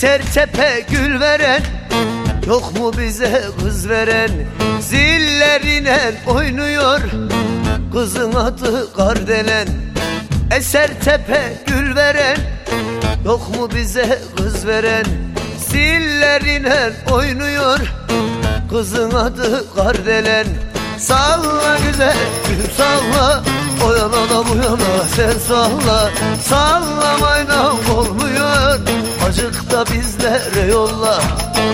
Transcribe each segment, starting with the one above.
Eser tepe gül veren, yok mu bize kız veren? Zillerine oynuyor kızın adı Kardelen. Eser tepe gül veren, yok mu bize kız veren? Zillerine oynuyor kızın adı Kardelen. Salla güzel gül salla, o yana da bu yana sen salla. Sallamayla olmuyor, acık da bizlere yolla.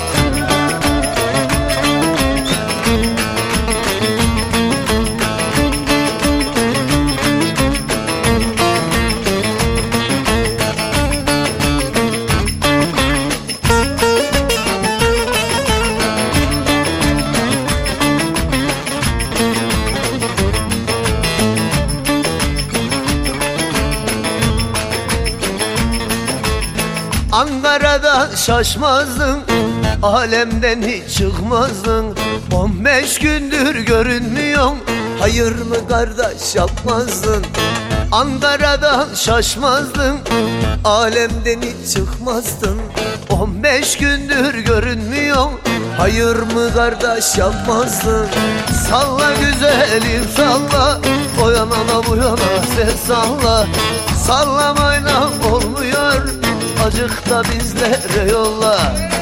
Ankara'da şaşmazdın, alemden hiç çıkmazdın. 15 gündür görünmüyorsun, hayır mı kardeş yapmazdın? Ankara'da şaşmazdın, alemden hiç çıkmazdın. 15 gündür görünmüyorsun, hayır mı kardeş yapmazdın? Salla güzelim salla, o yana da bu yana sen salla. Sallamayla olmuyor, acık da bizlere yolla.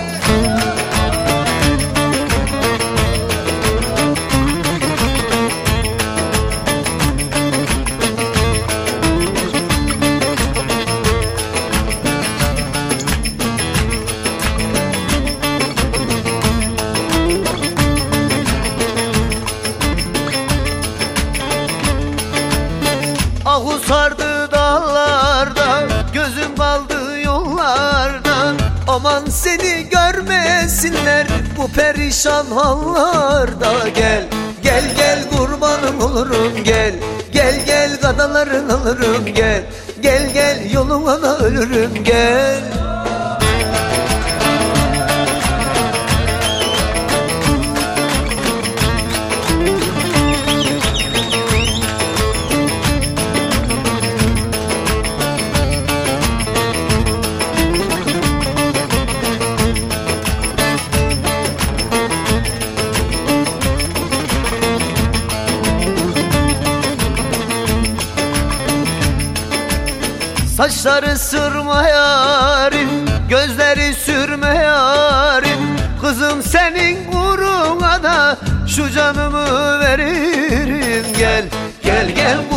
Ahu sardı dağlarda, gözüm kaldı yollarda. Aman seni görmesinler bu perişan hallarda. Gel, gel gel kurbanım olurum gel. Gel gel kadaların alırım gel. Gel gel yoluna da ölürüm gel. Saçları sırma yarim, gözleri sürme yarim. Kızım senin uğruna da şu canımı veririm. Gel, gel gel